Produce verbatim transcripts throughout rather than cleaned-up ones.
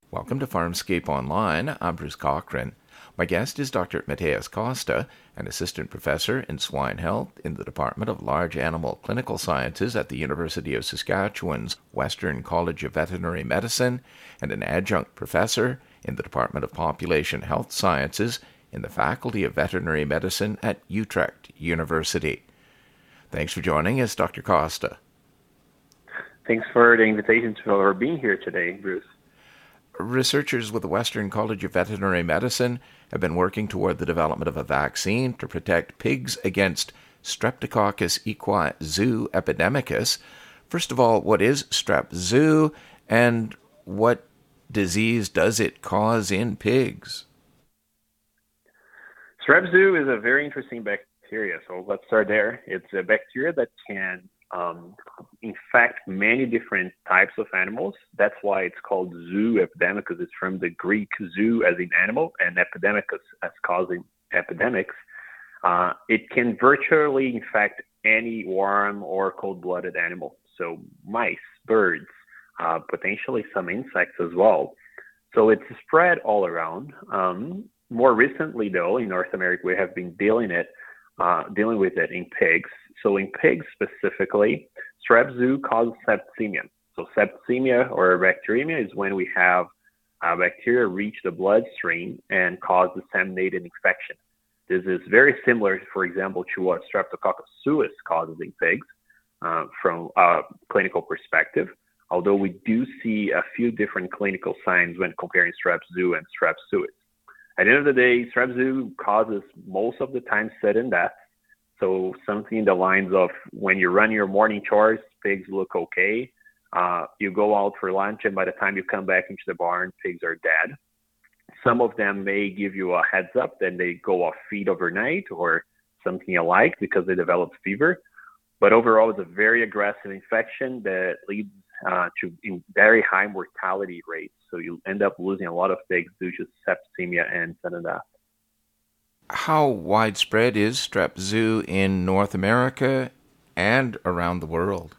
Welcome to Farmscape Online. I'm Bruce Cochran. My guest is Doctor Mateus Costa, an assistant professor in swine health in the Department of Large Animal Clinical Sciences at the University of Saskatchewan's Western College of Veterinary Medicine, and an adjunct professor in the Department of Population Health Sciences in the Faculty of Veterinary Medicine at Utrecht University. Thanks for joining us, Doctor Costa. Thanks for the invitation for being here today, Bruce. Researchers with the Western College of Veterinary Medicine have been working toward the development of a vaccine to protect pigs against Streptococcus equi zoo epidemicus. First of all, what is strep zoo, and what disease does it cause in pigs? Strep zoo is a very interesting bacteria, so let's start there. It's a bacteria that can um, infect many different types of animals. That's why it's called zoo epidemicus. It's from the Greek zoo as in animal and epidemicus as causing epidemics. Uh, it can virtually infect any warm or cold-blooded animal, so mice, birds, uh, potentially some insects as well. So it's spread all around. Um, more recently, though, in North America, we have been dealing it, uh, dealing with it in pigs. So in pigs specifically, strep zoo causes septicemia. So septicemia or bacteremia is when we have uh, bacteria reach the bloodstream and cause disseminated infection. This is very similar, for example, to what Streptococcus suis causes in pigs uh, from a clinical perspective, although we do see a few different clinical signs when comparing strep zoo and strep suis. At the end of the day, strep zoo causes most of the time sudden death. So something in the lines of when you run your morning chores, pigs look okay. Uh, you go out for lunch, and by the time you come back into the barn, pigs are dead. Some of them may give you a heads up, then they go off feed overnight or something alike because they develop fever. But overall, it's a very aggressive infection that leads uh, to very high mortality rates. So you end up losing a lot of pigs due to septicemia and sudden death. How widespread is strep zoo in North America and around the world?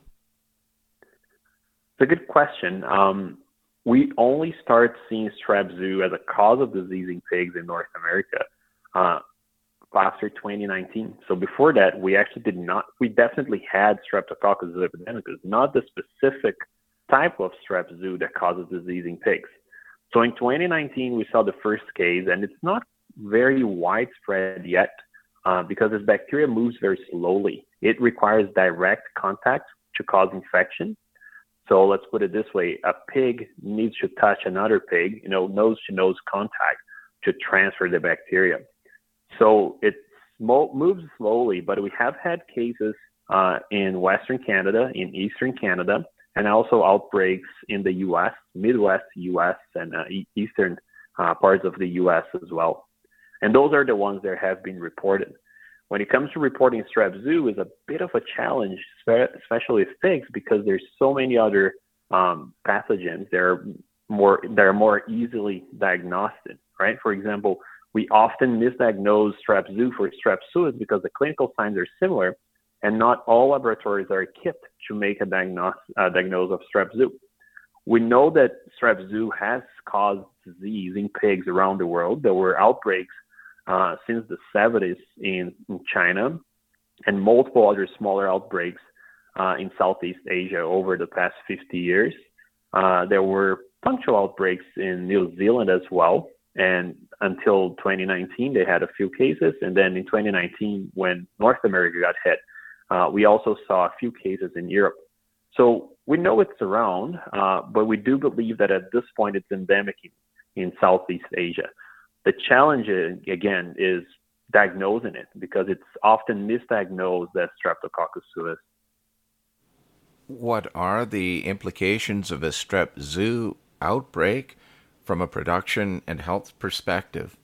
It's a good question. Um, we only start seeing strep zoo as a cause of disease in pigs in North America uh, after twenty nineteen. So before that, we actually did not, we definitely had Streptococcus epidemicus, not the specific type of strep zoo that causes disease in pigs. So in twenty nineteen, we saw the first case, and it's not very widespread yet uh, because this bacteria moves very slowly. It requires direct contact to cause infection. So let's put it this way, a pig needs to touch another pig, you know, nose-to-nose contact to transfer the bacteria. So it moves slowly, but we have had cases uh, in Western Canada, in Eastern Canada, and also outbreaks in the U S, Midwest U S, and uh, Eastern uh, parts of the U S as well. And those are the ones that have been reported. When it comes to reporting strep zoo, is a bit of a challenge, especially with pigs, because there's so many other um, pathogens that are more that are more easily diagnosed. Right? For example, we often misdiagnose strep zoo for strep suis because the clinical signs are similar, and not all laboratories are equipped to make a diagnose, uh, diagnosis of strep zoo. We know that strep zoo has caused disease in pigs around the world. There were outbreaks Uh, since the seventies in, in China, and multiple other smaller outbreaks uh, in Southeast Asia over the past fifty years. Uh, there were punctual outbreaks in New Zealand as well, and until twenty nineteen, they had a few cases, and then in twenty nineteen, when North America got hit, uh, we also saw a few cases in Europe. So we know it's around, uh, but we do believe that at this point, it's endemic in, in Southeast Asia. The challenge, again, is diagnosing it because it's often misdiagnosed as Streptococcus suis. What are the implications of a strep zoo outbreak from a production and health perspective?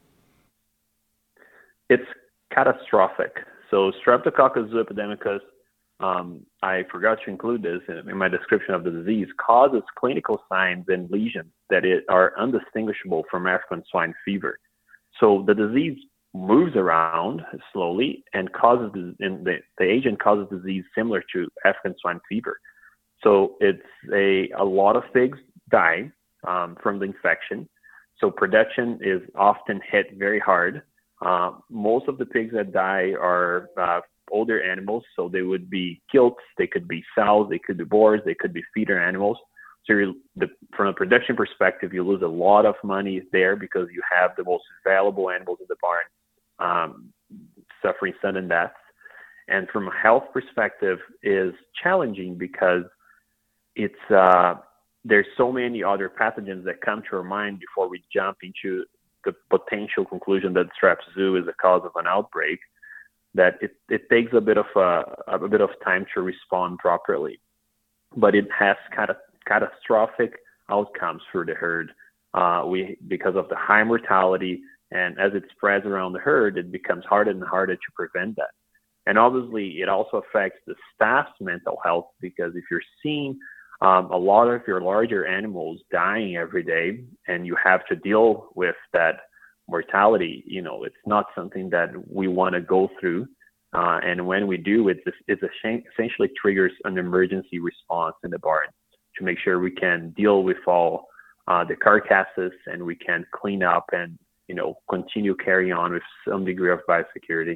It's catastrophic. So Streptococcus epidemicus, um, I forgot to include this in, in my description of the disease, causes clinical signs and lesions that it, are undistinguishable from African swine fever. So the disease moves around slowly and causes, and the, the agent causes disease similar to African swine fever. So it's a, a lot of pigs die. um, from the infection. So production is often hit very hard. Uh, most of the pigs that die are uh, older animals, so they would be gilts, they could be sows, they could be boars, they could be feeder animals. So you're, the, from a production perspective, you lose a lot of money there because you have the most valuable animals in the barn um, suffering sudden deaths. And from a health perspective, is challenging because it's uh, there's so many other pathogens that come to our mind before we jump into the potential conclusion that strep zoo is the cause of an outbreak, that it, it takes a bit of a, a bit of time to respond properly. But it has kind of catastrophic outcomes for the herd uh, we because of the high mortality, and as it spreads around the herd, it becomes harder and harder to prevent that. And obviously, it also affects the staff's mental health, because if you're seeing um, a lot of your larger animals dying every day, and you have to deal with that mortality, you know, it's not something that we want to go through. Uh, and when we do, it it's essentially triggers an emergency response in the barn to make sure we can deal with all uh, the carcasses, and we can clean up and, you know, continue carrying on with some degree of biosecurity.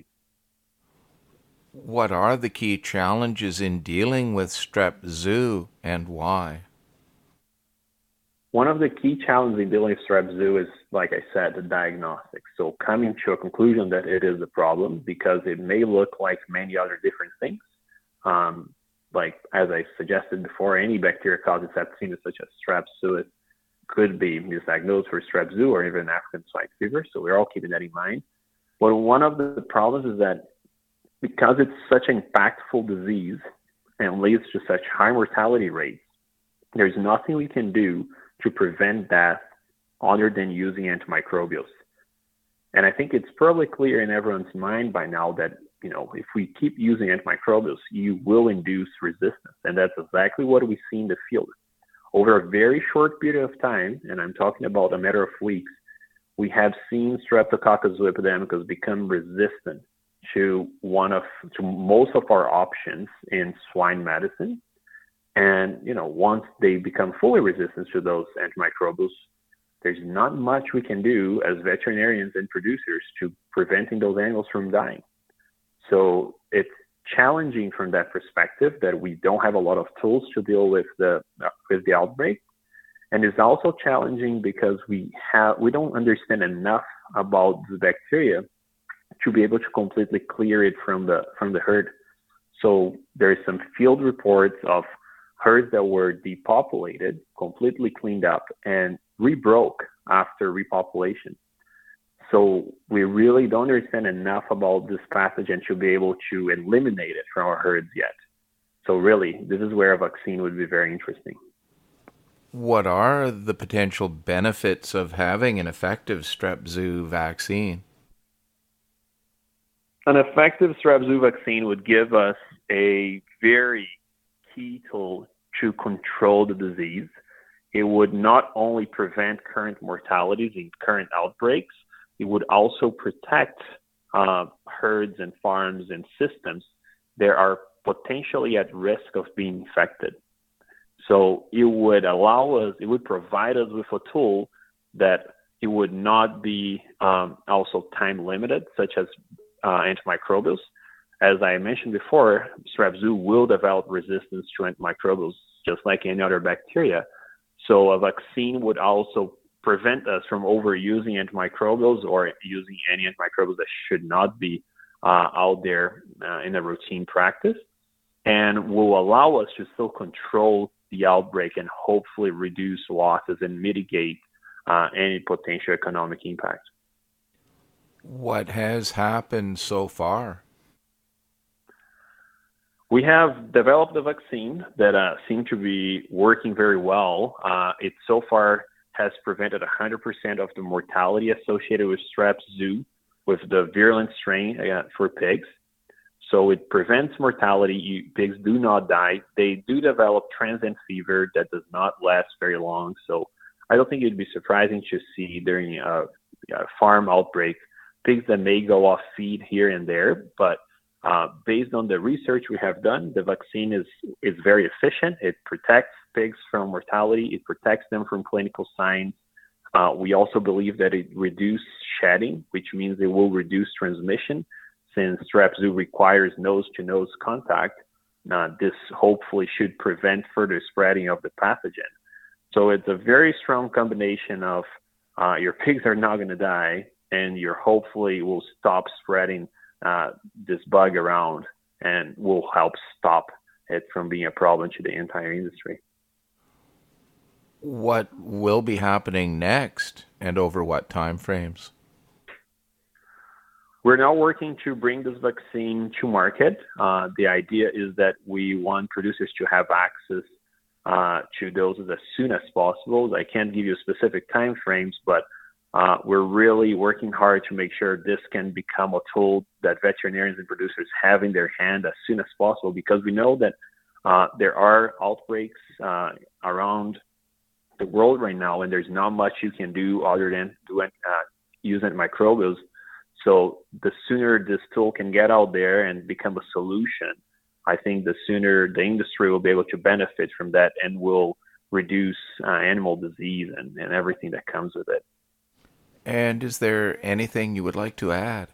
What are the key challenges in dealing with strep zoo, and why? One of the key challenges in dealing with strep zoo is, like I said, the diagnostics. So coming to a conclusion that it is a problem, because it may look like many other different things. Um, like, as I suggested before, any bacteria-caused septicemia such as strep suis could be misdiagnosed for strep zoo or even African swine fever. So we're all keeping that in mind. But one of the problems is that because it's such an impactful disease and leads to such high mortality rates, there's nothing we can do to prevent death other than using antimicrobials. And I think it's probably clear in everyone's mind by now that, you know, if we keep using antimicrobials, you will induce resistance. And that's exactly what we see in the field. Over a very short period of time, and I'm talking about a matter of weeks, we have seen Streptococcus zoepidemicus become resistant to one of to most of our options in swine medicine. And, you know, once they become fully resistant to those antimicrobials, there's not much we can do as veterinarians and producers to preventing those animals from dying. So it's challenging from that perspective that we don't have a lot of tools to deal with the uh, with the outbreak. And it's also challenging because we have we don't understand enough about the bacteria to be able to completely clear it from the from the herd. So there's some field reports of herds that were depopulated, completely cleaned up, and rebroke after repopulation. So we really don't understand enough about this pathogen to be able to eliminate it from our herds yet. So really, this is where a vaccine would be very interesting. What are the potential benefits of having an effective strep zoo vaccine? An effective strep zoo vaccine would give us a very key tool to control the disease. It would not only prevent current mortalities in current outbreaks, it would also protect uh, herds and farms and systems that are potentially at risk of being infected. So it would allow us, it would provide us with a tool that it would not be um, also time limited, such as uh, antimicrobials. As I mentioned before, strep zoo will develop resistance to antimicrobials just like any other bacteria. So a vaccine would also prevent us from overusing antimicrobials or using any antimicrobials that should not be uh, out there uh, in a routine practice, and will allow us to still control the outbreak and hopefully reduce losses and mitigate uh, any potential economic impact. What has happened so far? We have developed a vaccine that uh, seemed to be working very well. Uh, it so far has prevented one hundred percent of the mortality associated with strep zoo, with the virulent strain uh, for pigs. So it prevents mortality. You, pigs do not die. They do develop transient fever that does not last very long. So I don't think it'd be surprising to see during a, a farm outbreak pigs that may go off feed here and there, but Uh, based on the research we have done, the vaccine is, is very efficient. It protects pigs from mortality. It protects them from clinical signs. Uh, we also believe that it reduces shedding, which means it will reduce transmission. Since Strep Z requires nose-to-nose contact, uh, this hopefully should prevent further spreading of the pathogen. So it's a very strong combination of uh, your pigs are not going to die, and you're hopefully will stop spreading uh, this bug around and will help stop it from being a problem to the entire industry. What will be happening next, and over what time frames? We're now working to bring this vaccine to market. Uh, the idea is that we want producers to have access uh, to doses as soon as possible. I can't give you specific time frames, but uh, we're really working hard to make sure this can become a tool that veterinarians and producers have in their hand as soon as possible, because we know that uh, there are outbreaks uh, around the world right now, and there's not much you can do other than doing, uh, using microbials. So the sooner this tool can get out there and become a solution, I think the sooner the industry will be able to benefit from that and will reduce uh, animal disease and, and everything that comes with it. And is there anything you would like to add?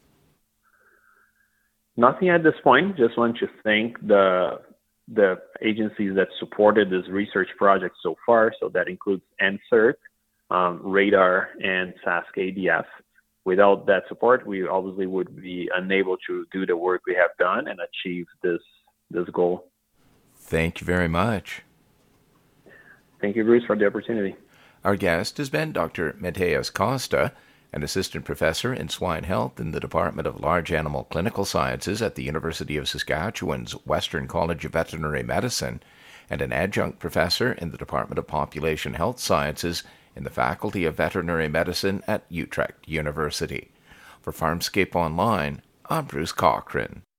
Nothing at this point. Just want to thank the the agencies that supported this research project so far. So that includes N S E R C, um, RADAR, and S A S C A D F. Without that support, we obviously would be unable to do the work we have done and achieve this this goal. Thank you very much. Thank you, Bruce, for the opportunity. Our guest has been Doctor Mateus Costa, an assistant professor in swine health in the Department of Large Animal Clinical Sciences at the University of Saskatchewan's Western College of Veterinary Medicine, and an adjunct professor in the Department of Population Health Sciences in the Faculty of Veterinary Medicine at Utrecht University. For Farmscape Online, I'm Bruce Cochran.